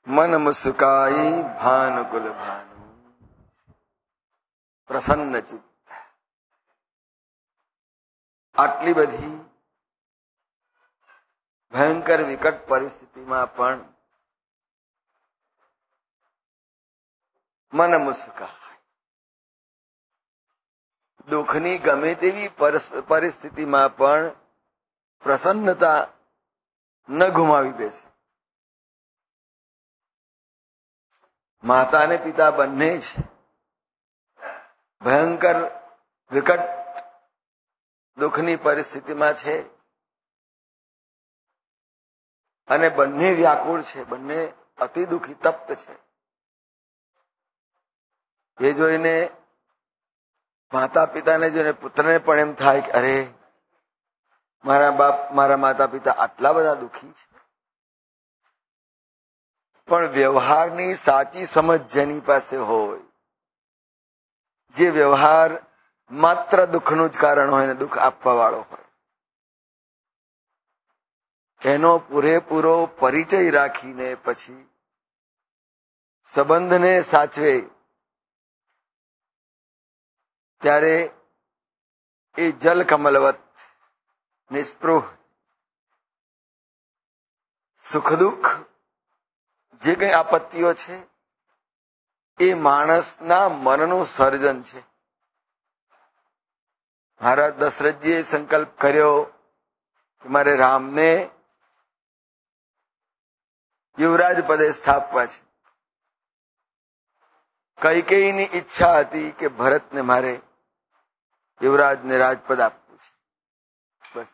મન મુસ્કાઈ ભાનુકુલ ભાનુ, પ્રસન્ન ચિત્ત. આટલી બધી ભયંકર વિકટ પરિસ્થિતિમાં પણ મન મુસ્કાય. દુઃખની ગમે તેવી પરિસ્થિતિમાં પણ પ્રસન્નતા ન ગુમાવી બેસે. માતા અને પિતા બંને જ ભયંકર વિકટ દુઃખની પરિસ્થિતિમાં છે અને બંને વ્યાકુળ છે, બંને અતિ દુઃખી તપ્ત છે. એ જોઈને માતા પિતાને જોઈને પુત્રને પણ એમ થાય કે અરે મારા માતા પિતા આટલા બધા દુઃખી છે. પણ વ્યવહારની સાચી સમજ જેની પાસે હોય, જે વ્યવહાર માત્ર દુઃખનું જ કારણ હોય ને દુઃખ આપવા વાળો હોય, એનો પૂરેપૂરો પરિચય રાખીને પછી સંબંધને સાચવે, ત્યારે એ જલ કમલવત નિસ્પૃહ સુખ દુઃખ જે કઈ આપત્તિઓ છે એ માણસના મનનું સર્જન છે. મહારાજ દશરથજીએ સંકલ્પ કર્યો કે મારે રામને યુવરાજ પદે સ્થાપવા છે. કૈકેયીની ઈચ્છા હતી કે ભરતને મારે યુવરાજને રાજપદ આપવું છે. બસ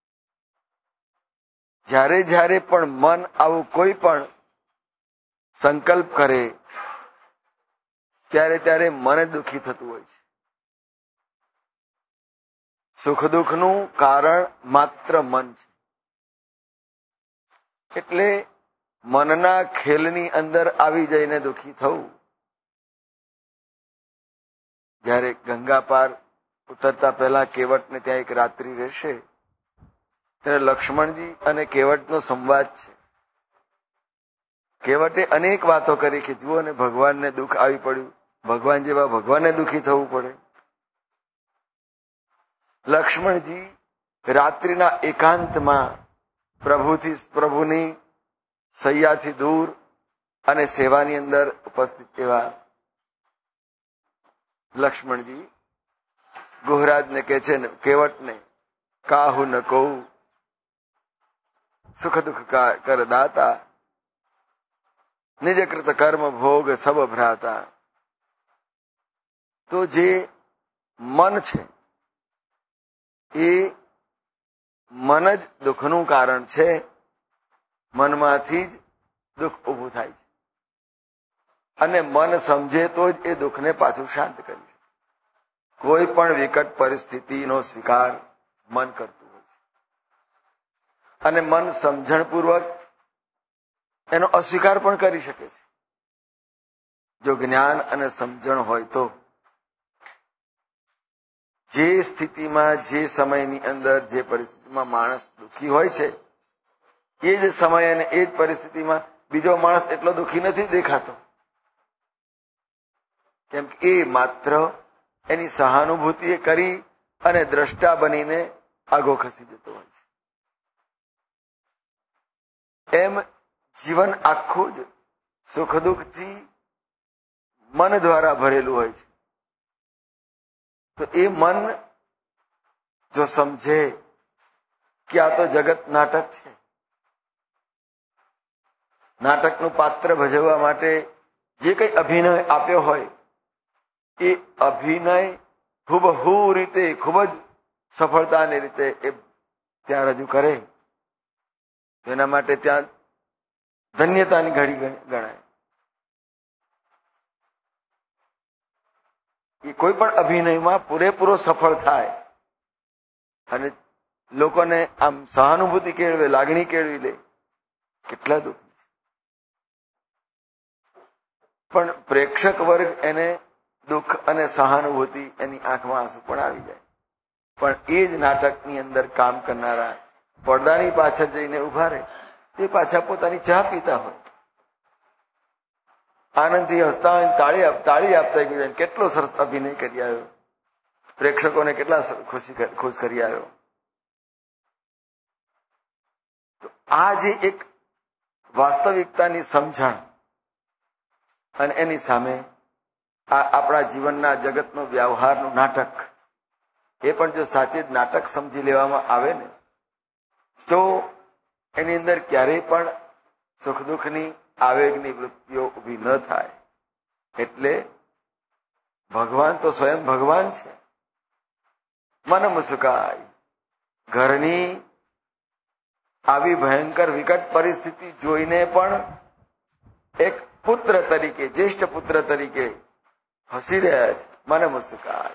જ્યારે જ્યારે પણ મન આવું કોઈ પણ સંકલ્પ કરે ત્યારે ત્યારે મને દુઃખી થતું હોય છે. સુખ દુઃખનું કારણ માત્ર મન છે. એટલે મનના ખેલની અંદર આવી જઈને દુઃખી થવું. જ્યારે ગંગા પાર ઉતરતા પહેલા કેવટને ત્યાં એક રાત્રિ રહેશે ત્યારે લક્ષ્મણજી અને કેવટનો સંવાદ છે. કેવટે અનેક વાતો કરી કે જુઓ ને ભગવાનને દુઃખ આવી પડ્યું, ભગવાન જેવા ભગવાનને દુઃખી થવું પડે. લક્ષ્મણજી રાત્રિના એકાંતમાં પ્રભુની સૈયાથી દૂર અને સેવાની અંદર ઉપસ્થિત એવા લક્ષ્મણજી ગુહરાજને કહે છે ને કેવટને, કાહુ ન કહું સુખ દુઃખ કર દાતા, નિજ કૃત કર્મ ભોગ સબ ભ્રાતા. તો જે મન છે એ મન જ દુઃખનું કારણ છે. મનમાંથી જ દુઃખ ઊભું થાય છે અને મન સમજે તો જ એ દુઃખને પાછું શાંત કરી શકે. કોઈ પણ વિકટ પરિસ્થિતિનો સ્વીકાર મન કરતું હોય છે અને મન સમજણપૂર્વક એનો અસ્વીકાર પણ કરી શકે છે. જો જ્ઞાન અને સમજણ હોય તો જે સ્થિતિમાં જે સમયની અંદર જે પરિસ્થિતિમાં માણસ દુઃખી હોય છે એ જ સમય અને એ જ પરિસ્થિતિમાં બીજો માણસ એટલો દુઃખી નથી દેખાતો, કેમ કે એ માત્ર એની સહાનુભૂતિ કરી અને દ્રષ્ટા બનીને આગો ખસી જતો હોય છે. એમ જીવન આખું જ સુખ દુઃખથી મન દ્વારા ભરેલું હોય છે. તો એ મન જો સમજે કે આ તો જગત નાટક છે, નાટકનું પાત્ર ભજવવા માટે જે કઈ અભિનય આપ્યો હોય એ અભિનય હુબહુ રીતે ખૂબ જ સફળતાની રીતે એ ત્યાં રજૂ કરે, એના માટે ત્યાં ધન્યતાની ઘડી ગણાય. એ કોઈ પણ અભિનયમાં પૂરેપૂરો સફળ થાય અને લોકોને આમ સહાનુભૂતિ કેળવે, લાગણી કેળવી લે, કેટલા દુઃખ છે. પણ પ્રેક્ષક વર્ગ એને દુઃખ અને સહાનુભૂતિ એની આંખમાં આંસુ પણ આવી જાય. પણ એ જ નાટકની અંદર કામ કરનારા પડદાની પાછળ જઈને ઉભા રહે, તે પાછા પોતાની ચા પીતા હોય. આનંદથી હસતા હોય, તાળી આપતા એકબીજાને. કેટલો સરસ અભિનય કરી આવ્યો, પ્રેક્ષકોને કેટલા ખુશ કરી આવ્યો. તો આ જે એક વાસ્તવિકતાની સમજણ અને એની સામે આપણા જીવનના જગતનો વ્યવહારનું નાટક, એ પણ જો સાચે જ નાટક સમજી લેવામાં આવે ને તો એની અંદર ક્યારેય પણ સુખ દુઃખની આવેગની વૃત્તિઓ ઊભી ન થાય. એટલે ભગવાન તો સ્વયં ભગવાન છે. મન મુસ્કાય. ઘરની આવી ભયંકર વિકટ પરિસ્થિતિ જોઈને પણ એક પુત્ર તરીકે, જ્યેષ્ઠ પુત્ર તરીકે હસી રહ્યા છે. મન મુસ્કાય.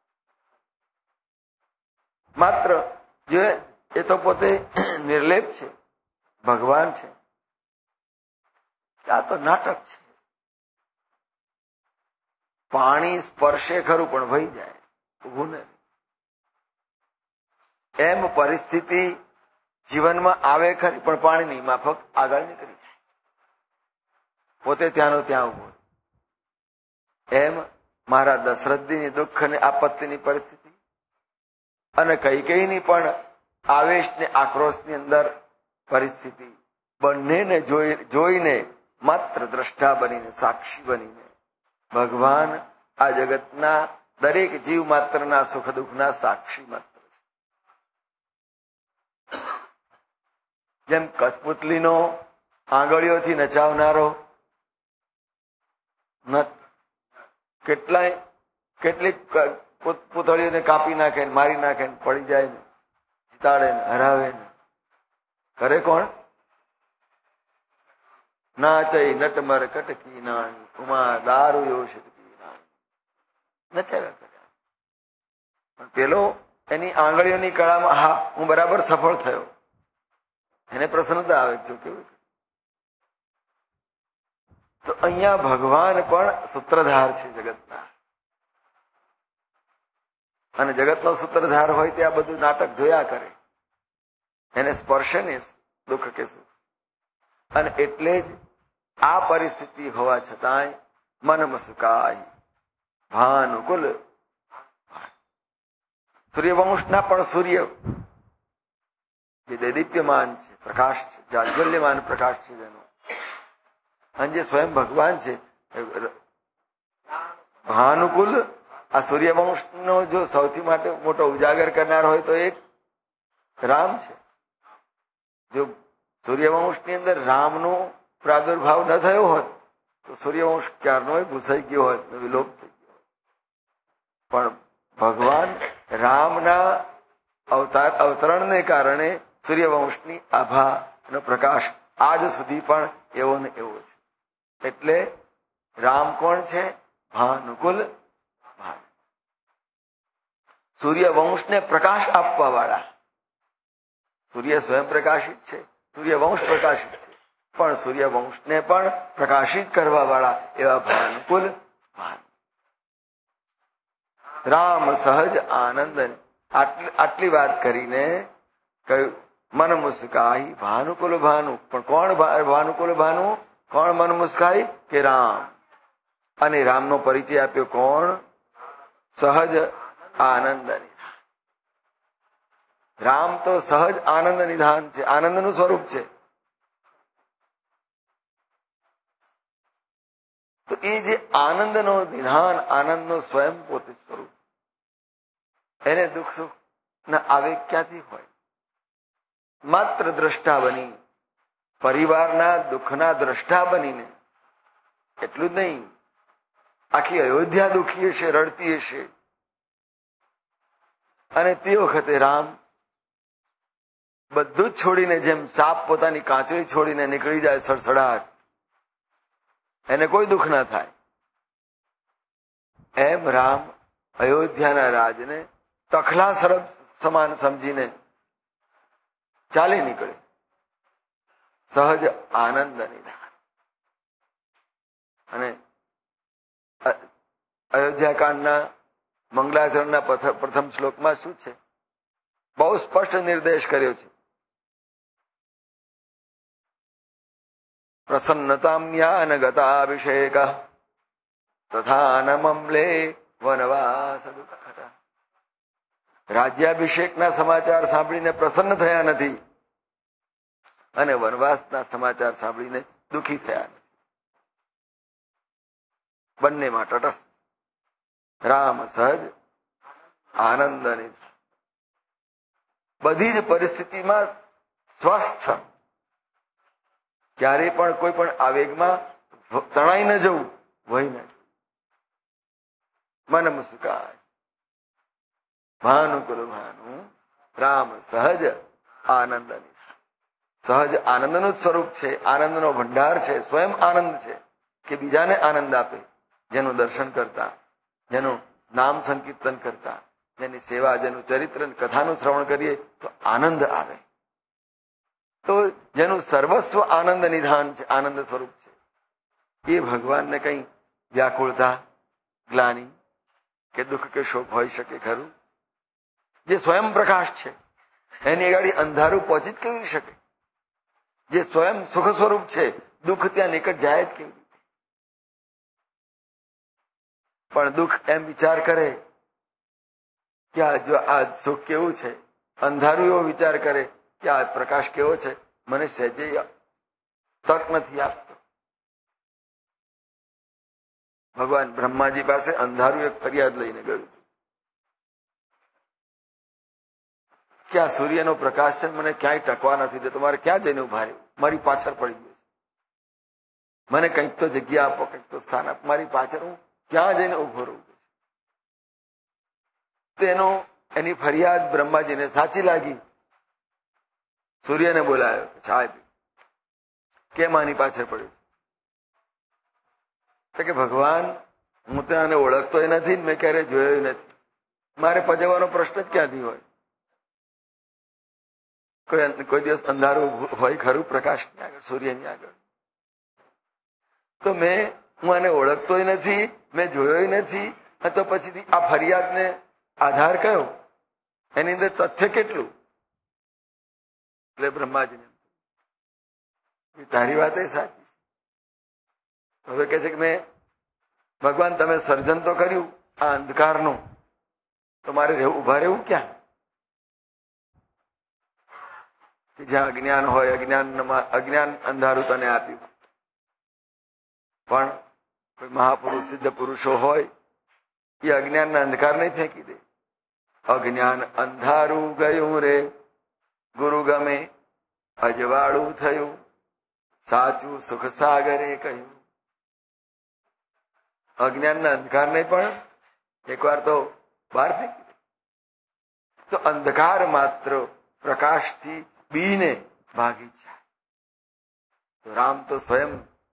માત્ર જે એ તો પોતે નિર્લેપ છે, ભગવાન છે. આ તો નાટક છે. પાણી સ્પર્શે ખરું પણ વહી જાય, ઊભું નથી. એમ પરિસ્થિતિ જીવનમાં આવે ખરી પણ પાણીની માફક આગળ નીકળી જાય, પોતે ત્યાંનો ત્યાં ઉભો. એમ મારા દશરથજીની દુઃખ અને આપત્તિની પરિસ્થિતિ અને કૈકેયીની પણ આવેશ ને આક્રોશની અંદર પરિસ્થિતિ, બંનેને જોઈને માત્ર દ્રષ્ટા બનીને, સાક્ષી બનીને ભગવાન આ જગતના દરેક જીવ માત્રના સુખ દુઃખના સાક્ષી માત્ર છે. જેમ કઠપુતલીનો આંગળીઓથી નચાવનારો નટ કેટલીક પૂતળીઓને કાપી નાખે, મારી નાખે, પડી જાય ને, જીતાડે ને, હરાવે ને, કરે કોણ? નાચઈ નટમર કટકી નાણી ઉમા દારૂ યોષિતકી નાણી. નચાવ્યા કર્યા. પણ પેલો એની આંગળીઓની કળામાં હા હું બરાબર સફળ થયો, એને પ્રસન્નતા આવે. જો કેવું તો અહીંયા ભગવાન પણ સૂત્રધાર છે જગતના, અને જગતનો સૂત્રધાર હોય તે આ બધું નાટક જોયા કરે, એને સ્પર્શે ને દુઃખ કે સુખ. અને એટલે જ આ પરિસ્થિતિ હોવા છતાંય મન મુસ્કાય. ભાનુકુલ. સૂર્યવંશના પણ સૂર્ય જે દૈદીપ્યમાન છે, પ્રકાશ છે, જાજ્વલ્યમાન પ્રકાશ છે જેનો, અને જે સ્વયં ભગવાન છે ભાનુકુલ. આ સૂર્યવંશનો જો સૌથી માટે મોટો ઉજાગર કરનાર હોય તો એક રામ છે. જો સૂર્યવંશની અંદર રામનો પ્રાદુર્ભાવ ન થયો હોત તો સૂર્યવંશ ક્યારનો ભૂસાઈ ગયો હોત, વિલોપ થઈ ગયો હોત. પણ ભગવાન રામના અવતરણને કારણે સૂર્યવંશની આભાનો પ્રકાશ આજ સુધી પણ એવો ને એવો છે. એટલે રામ કોણ છે? ભાનુકુલ. ભાન. સૂર્યવંશને પ્રકાશ આપવા વાળા. સૂર્ય સ્વયં પ્રકાશિત છે, સૂર્યવંશ પ્રકાશિત છે, પણ સૂર્યવંશને પણ પ્રકાશિત કરવા વાળા એવા ભાનુકુલ ભાન. રામ સહજ આનંદ. આટલી વાત કરીને કહ્યું મન મુસ્કાઈ ભાનુકુલ ભાનુ. પણ કોણ ભાનુકુલ ભાનુ? કોણ મન મુસ્કાઈ? કે રામ. અને રામનો પરિચય આપ્યો કોણ? સહજ આનંદ નિધાન. રામ તો સહજ આનંદ નિધાન છે, આનંદનું સ્વરૂપ છે. તો એ જે આનંદનો નિધાન, આનંદનો સ્વયં પોતે સ્વરૂપ, એને દુઃખ સુખ ના આવેગ ક્યાંથી હોય? માત્ર દ્રષ્ટા બની, પરિવારના દુઃખના દ્રષ્ટા બનીને. એટલું જ નહીં, આખી અયોધ્યા દુઃખી હશે, રડતી હશે, અને તે વખતે રામ બધું જ છોડીને, જેમ સાપ પોતાની કાંચળી છોડીને નીકળી જાય સડસડાટ, એને કોઈ દુઃખ ના થાય, એમ રામ અયોધ્યાના રાજને તખલા સરબ સમાન સમજીને ચાલી નીકળે. સહજ આનંદ નિધાન. અને અયોધ્યાકાંડના મંગલાચરણના પ્રથમ શ્લોકમાં શું છે? બહુ સ્પષ્ટ નિર્દેશ કર્યો છે. પ્રસન્નતામ્યાન ગતાભિષેક તથા ન મમલે વનવાસ દુઃખતા. રાજ્યાભિષેકના સમાચાર સાંભળીને પ્રસન્ન થયા નથી અને વનવાસના સમાચાર સાંભળીને દુઃખી થયા નથી. બંનેમાં તટસ્થ. રામ સહજ આનંદની, બધી જ પરિસ્થિતિમાં સ્વસ્થ, ક્યારે પણ કોઈ પણ આવેગમાં તણાઈ ન જવું, વહી ન જવું. મન મુસ્કાય ભાનુકુલ ભાનુ રામ સહજ આનંદની. સહજ આનંદનું જ સ્વરૂપ છે, આનંદનો ભંડાર છે, સ્વયં આનંદ છે કે બીજાને આનંદ આપે. જેનું દર્શન કરતા, જેનું નામ સંકીર્તન કરતા, જેની સેવા, જેનું ચરિત્ર કથાનું શ્રવણ કરીએ તો આનંદ આવે. તો જેનું સર્વસ્વ આનંદ નિધાન છે, આનંદ સ્વરૂપ છે, એ ભગવાનને કઈ વ્યાકુળતા, ગ્લાની કે દુઃખ કે શોક હોઈ શકે ખરું? જે સ્વયં પ્રકાશ છે એની આગળ અંધારું પહોંચી જ કેવી શકે? જે સ્વયં સુખ સ્વરૂપ છે, દુઃખ ત્યાં નિકટ જાય જ કેવી રીતે? પણ દુઃખ એમ વિચાર કરે કે આ સુખ કેવું છે, અંધારું એવો વિચાર કરે કે આ પ્રકાશ કેવો છે, મને સહેજે તક નથી આપતો. ભગવાન બ્રહ્માજી પાસે અંધારું એક ફરિયાદ લઈને ગયું કે આ સૂર્યનો પ્રકાશ છે, મને ક્યાંય ટકવા નથી દેતો, મારે ક્યાં જઈને ઉભા રહ્યું? મારી પાછળ પડી ગયું, મને કંઈક તો જગ્યા આપો, કંઈક તો સ્થાન આપો, મારી પાછળ હું ક્યાં જઈને ઉભો રહું? એની ફરિયાદ બ્રહ્માજીને સાચી લાગી. સૂર્યને બોલાયો, સાહેબ કેમ આની પાછળ પડ્યું? તો કે ભગવાન, હું તો આને ઓળખતોય નથી, મેં ક્યારે જોયો નથી, મારે પજવવાનો પ્રશ્ન જ ક્યાંથી હોય? કોઈ દિવસ અંધારું હોય ખરું પ્રકાશની આગળ, સૂર્યની આગળ? તો હું આને ઓળખતોય નથી, મેં જોયો નથી, તો પછીથી આ ફરિયાદને આધાર કયો? એની અંદર તથ્ય કેટલું? એટલે બ્રહ્માજીને તારી વાત એ સાચી છે. હવે કે છે કે મેં ભગવાન તમે સર્જન તો કર્યું આ અંધકારનું, તો મારે ઉભા રહેવું ક્યાં? કે જ્યાં અજ્ઞાન હોય, અજ્ઞાન અંધારું તને આપ્યું. પણ કોઈ મહાપુરુષ, સિદ્ધ પુરુષો હોય એ અજ્ઞાનના અંધકાર નહીં ફેંકી દે. અજ્ઞાન અંધારું ગયું રે, ગુરુ ગમે અજવાળું થયું, સાચું સુખ સાગરે કહ્યું. અજ્ઞાનના અંધકારને પણ એકવાર તો બહાર ફેંકી દે. તો અંધકાર માત્ર પ્રકાશથી બીને ભાગી જાય. તો રામ તો સ્વયં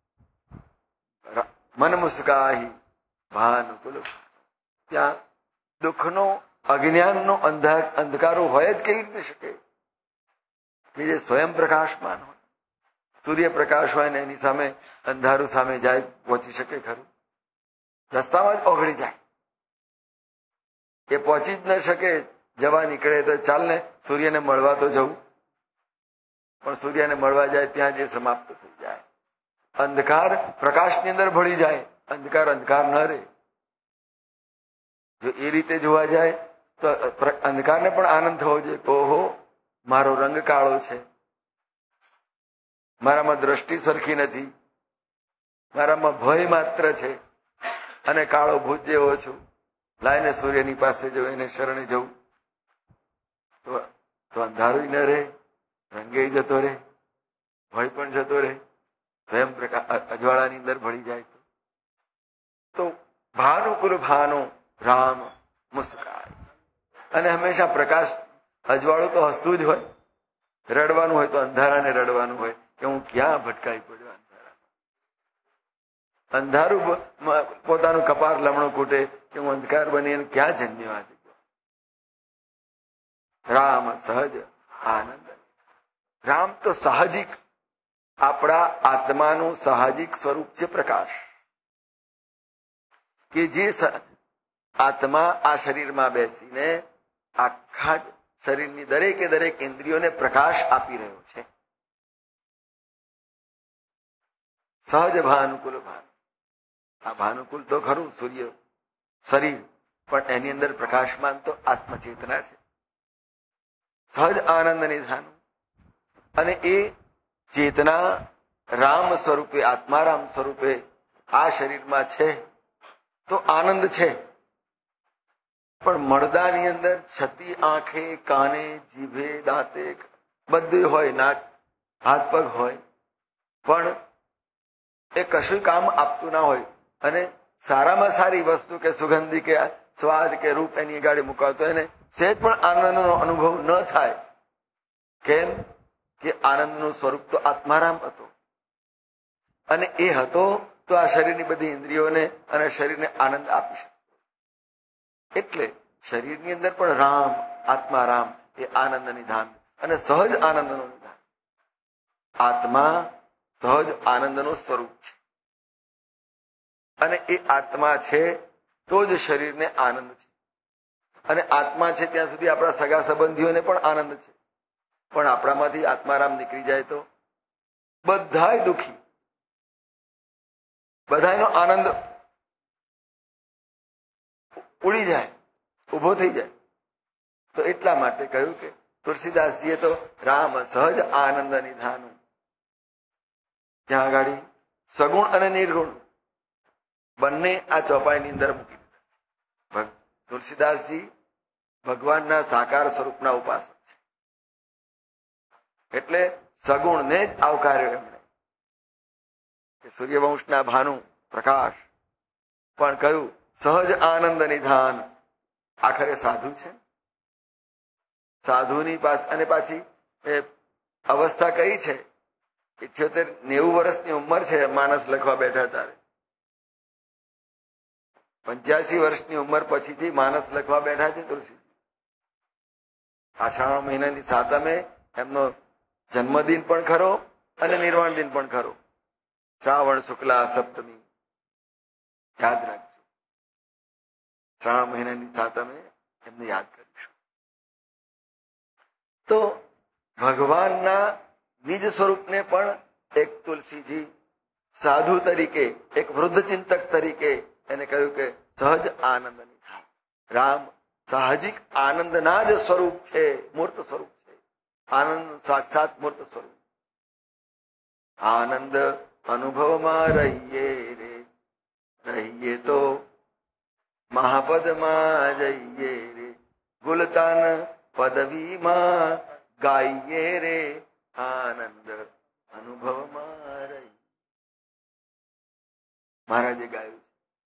મન મુસ્કાહી ભાનુકુલ. ત્યાં દુઃખનો, અજ્ઞાનનો અંધકારો હોય જ કેવી રીતે શકે કે જે સ્વયં પ્રકાશમાન હોય? સૂર્યપ્રકાશ હોય ને એની સામે અંધારું સામે જાય, પહોંચી શકે ખરું? રસ્તામાં જ ઓગળી જાય, એ પહોંચી જ ન શકે. જવા નીકળે તો ચાલ ને સૂર્યને મળવા તો જવું, પણ સૂર્યને મળવા જાય ત્યાં જે સમાપ્ત થઈ જાય. અંધકાર પ્રકાશની અંદર ભળી જાય, અંધકાર અંધકાર ન રહે. જો એ રીતે જોવા જાય તો અંધકારને પણ આનંદ થવો જોઈએ. ઓહો, મારો રંગ કાળો છે, મારામાં દ્રષ્ટિ સરખી નથી, મારામાં ભય માત્ર છે અને કાળો ભૂત જેવો છું, લાઈને સૂર્યની પાસે જવું, એને શરણે જવું, તો અંધારું ન રહે, રંગે જતો રહે, ભય પણ જતો રહે, સ્વયં પ્રકાશ અજવાળાની અંદર ભળી જાય. તો ભાનુકુલ ભાનુ રામ મુસ્કાય. અને હંમેશા પ્રકાશ, અજવાળું તો હસતું જ હોય. રડવાનું હોય તો અંધારાને રડવાનું હોય કે હું ક્યાં ભટકાઈ પડ્યો. અંધારું પોતાનું કપાર લમણું કૂટે કે હું અંધકાર બની ક્યાં જન્મ્યો. રામ સહજ આનંદ. રામ તો સાહજિક, આપણા આત્માનું સાહજિક સ્વરૂપ છે પ્રકાશ. કે જે આત્મા આ શરીરમાં બેસીને આખા શરીરની દરેકે દરેક ઇન્દ્રિયોને પ્રકાશ આપી રહ્યો છે. સહજ ભાનુકુલ ભાન. આ ભાનુકુલ તો ખરું સૂર્ય શરીર, પણ એની અંદર પ્રકાશમાન તો આત્મચેતના છે. સહજ આનંદ નિધાન. અને એ ચેતના રામ સ્વરૂપે, આત્મારામ સ્વરૂપે આ શરીરમાં છે તો આનંદ છે. પણ મળદાની અંદર છતી આંખે, કાને, જીભે, દાંતે બધું હોય, નાક, હાથ પગ હોય, પણ એ કશું કામ આપતું ના હોય. અને સારામાં સારી વસ્તુ કે સુગંધી કે સ્વાદ કે રૂપ એની ગાડી મુકાવતો એને સહેજ પણ આનંદનો અનુભવ ન થાય. કેમ કે આનંદનું સ્વરૂપ તો આત્મારામ હતો, અને એ હતો તો આ શરીરની બધી ઇન્દ્રિયોને અને શરીરને આનંદ આપી શકે. એટલે શરીરની અંદર પણ રામ, આત્મારામ એ આનંદ નિધાન અને સહજ આનંદનું નિધાન. આત્મા સહજ આનંદનું સ્વરૂપ છે, અને એ આત્મા છે તો જ શરીરને આનંદ છે. અને આત્મા છે ત્યાં સુધી આપણા સગા સંબંધીઓને પણ આનંદ છે. પણ આપણામાંથી આત્મારામ નીકળી જાય તો બધાય દુઃખી, બધાનો આનંદ ઉડી જાય, ઉભો થઈ જાય. તો એટલા માટે કહ્યું કે તુલસીદાસજીએ તો રામ સહજ આનંદ નિધાનું. ત્યાં આગળ સગુણ અને નિર્ગુણ બંને આ ચોપાઈની અંદર મૂકી દીધા. તુલસીદાસજી ભગવાનના સાકાર સ્વરૂપના ઉપાસક છે, એટલે સગુણને જ આવકાર્યો એમણે. કે સૂર્યવંશના ભાનુ પ્રકાશ, પણ કયું સહજ આનંદ નિધાન. આખરે સાધુ છે, સાધુની પાસે અને પાછી એ અવસ્થા કઈ છે? 78-90 વર્ષની ઉંમર છે માનસ લખવા બેઠા ત્યારે. 85 વર્ષની ઉંમર પછીથી માનસ લખવા બેઠા છે તુલસી. આષાઢ મહિનાની સાતમે એમનો જન્મદિન પણ ખરો અને નિર્વાણ દિન પણ ખરો. શ્રાવણ શુક્લા સપ્તમી યાદ રાખજો. શ્રાવણ મહિનાની સાતમે એમને યાદ કરીશું. તો ભગવાનના નિજ સ્વરૂપને પણ એક તુલસીજી સાધુ તરીકે, એક વૃદ્ધ ચિંતક તરીકે એને કહ્યું કે સહજ આનંદ નિધાન. રામ સાહજિક આનંદના જ સ્વરૂપ છે, મૂર્ત સ્વરૂપ છે. આનંદ સાક્ષાત મૂર્ત સ્વરૂપ. આનંદ અનુભવમાં રહીએ રે, રહીએ તો મહાપદમાં જઈએ રે, ગુલતાન પદવીમાં ગાઈએ રે, આનંદ અનુભવમાં રહી. મહારાજે ગાયું.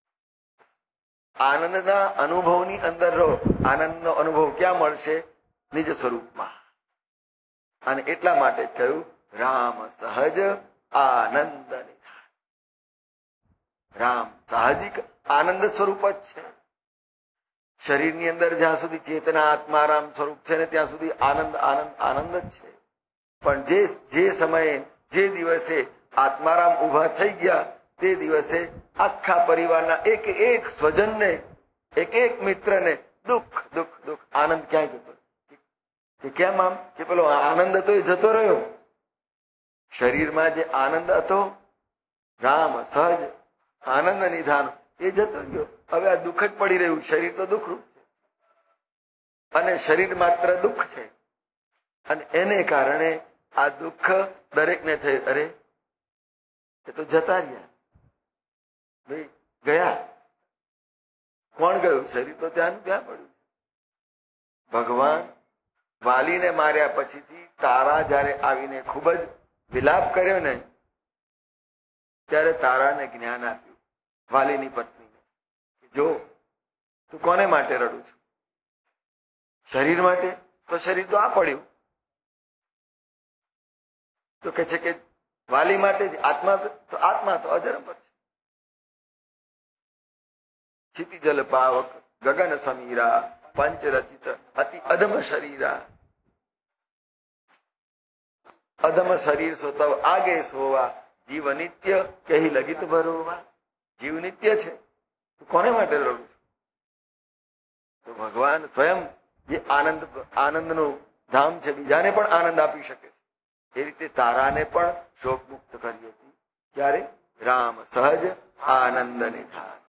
આનંદના અનુભવની અંદર રહો. આનંદનો અનુભવ ક્યાં મળશે? નિજ સ્વરૂપમાં. અને એટલા માટે કહ્યું રામ સહજ આનંદ નિધાન. રામ સાહજિક આનંદ સ્વરૂપ જ છે. શરીરની અંદર જ્યાં સુધી ચેતના આત્મારામ સ્વરૂપ છે ને ત્યાં સુધી આનંદ આનંદ આનંદ જ છે. પણ જે સમયે, જે દિવસે આત્મારામ ઉભા થઈ ગયા તે દિવસે આખા પરિવારના એક એક સ્વજનને, એક એક મિત્રને દુઃખ દુઃખ દુઃખ. આનંદ ક્યાંય જતો કે કેમ આમ? કે પેલો આનંદ હતો એ જતો રહ્યો. શરીરમાં જે આનંદ હતો, રામ સહજ આનંદ નિધાન, એ જતો ગયો. હવે આ દુઃખ જ પડી રહ્યું. શરીર તો દુઃખરૂપ છે અને શરીર માત્ર દુઃખ છે. અને એને કારણે આ દુઃખ દરેકને થઈ. અરે એ તો જતા રહ્યા, ભાઈ ગયા. કોણ ગયું? શરીર તો ત્યાં ત્યાં પડ્યું. ભગવાન વાલીને માર્યા પછીથી તારા જયારે આવીને ખૂબ જ વિલાપ કર્યો ને, ત્યારે તારાને જ્ઞાન આપ્યું, વાલીની પત્નીને. જો તું કોને માટે રડું છું? શરીર માટે? તો શરીર તો આ પડ્યું. તો કે છે કે વાલી માટે જ. આત્મા તો અજરંબર છે. क्षितिजल पावक गगन समीरा पंच रचित अति अधम शरीरा. अधम शरीर सो तब आगे सोवा, जीव नित्य कही लगित भरोवा. जीव नित्य છે, કોને માટે રડું છું? તો ભગવાન સ્વયં જે આનંદનું ધામ છે, બીજાને પણ આનંદ આપી શકે છે. એ રીતે તારાને પણ શોક મુક્ત કરી હતી. ક્યારે? રામ સહજ આનંદ નિધાન.